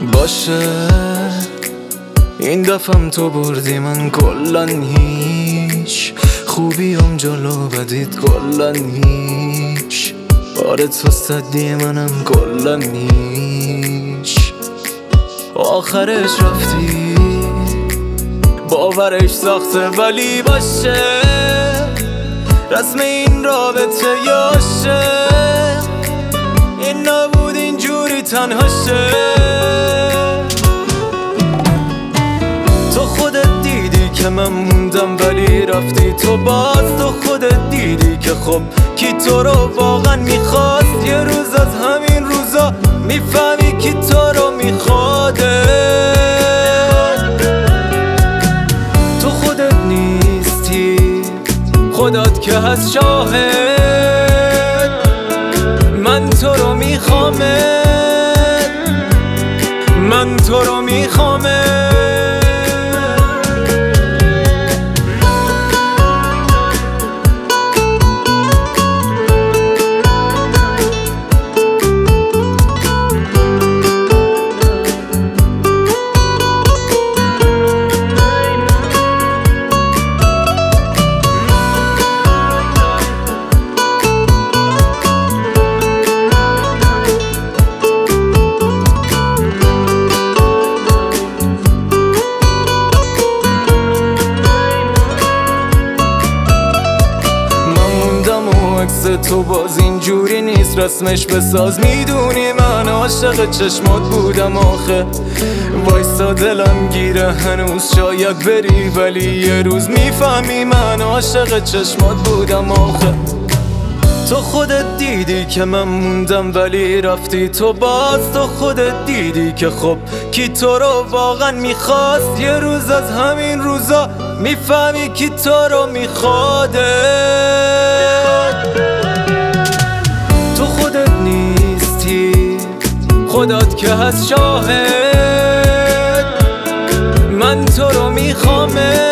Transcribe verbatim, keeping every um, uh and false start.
باشه این دفعم تو بردی، من کلن هیچ خوبیم جلو بدید کلن هیچ. آره تو صدی منم کلن هیچ. آخرش رفتی باورش سخته ولی باشه، رسم این رابطه یاشه، این نبود اینجوری تنهاشه. تو خودت دیدی که من موندم ولی رفتی تو، باز تو خودت دیدی که خب کی تو رو واقعا میخواست. یه روز از همین روزا میفهمی کی تو رو میخواده. تو خودت نیستی خودت که هست شاهد، من تو رو میخوامت، من تو رو میخوامت. تو باز اینجوری نیست، رسمش بساز. میدونی من عاشق چشمات بودم آخه، وایستا دلم گیره هنوز شاید بری، ولی یه روز میفهمی من عاشق چشمات بودم آخه. تو خودت دیدی که من موندم ولی رفتی تو، باز تو خودت دیدی که خب کی تو رو واقعا میخواست. یه روز از همین روزا میفهمی کی تو رو میخواده. تو خودت نیستی خودت که هست شاهد، من تو رو میخوامه،